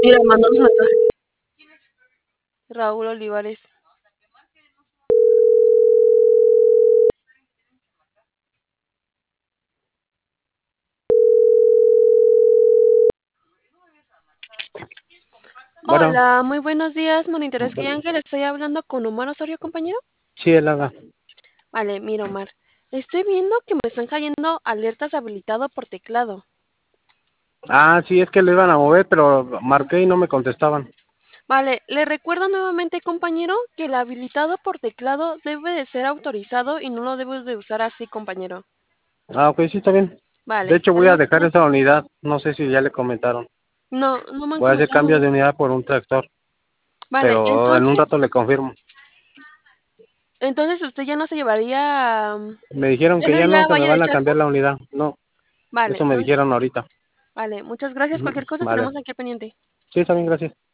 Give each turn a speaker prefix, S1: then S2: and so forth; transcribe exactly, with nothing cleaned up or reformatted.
S1: Mira, mandó un mensaje.
S2: Raúl Olivares.
S3: Bueno,
S2: Hola, muy buenos días, Moninterés que Ángel. Estoy hablando con Omar Osorio, compañero.
S3: sí, él haga.
S2: Vale, mira, Omar. Estoy viendo que me están cayendo alertas habilitado por teclado.
S3: Ah, sí, es que lo iban a mover, pero marqué y no me contestaban.
S2: Vale, le recuerdo nuevamente, compañero, que el habilitado por teclado debe de ser autorizado y no lo debes de usar así, compañero.
S3: Ah, ok, sí, está bien. De
S2: Vale,
S3: hecho, voy a dejar
S2: entonces,
S3: esa unidad. No sé si ya le comentaron.
S2: no, no me han
S3: Voy a hacer
S2: comentado.
S3: cambios de unidad por un tractor,
S2: Vale,
S3: pero en un
S2: entonces,
S3: rato le confirmo.
S2: entonces usted ya no se llevaría, mm,
S3: Me dijeron
S2: ya
S3: que
S2: no
S3: ya
S2: iría
S3: no,
S2: a
S3: que me
S2: Valle de
S3: van a
S2: Chalco.
S3: cambiar la unidad. No,
S2: Vale,
S3: eso me
S2: entonces,
S3: dijeron ahorita.
S2: vale, muchas gracias.
S3: Ujú,
S2: Cualquier cosa
S3: vale.
S2: estaremos aquí al pendiente.
S3: Sí, está bien, gracias.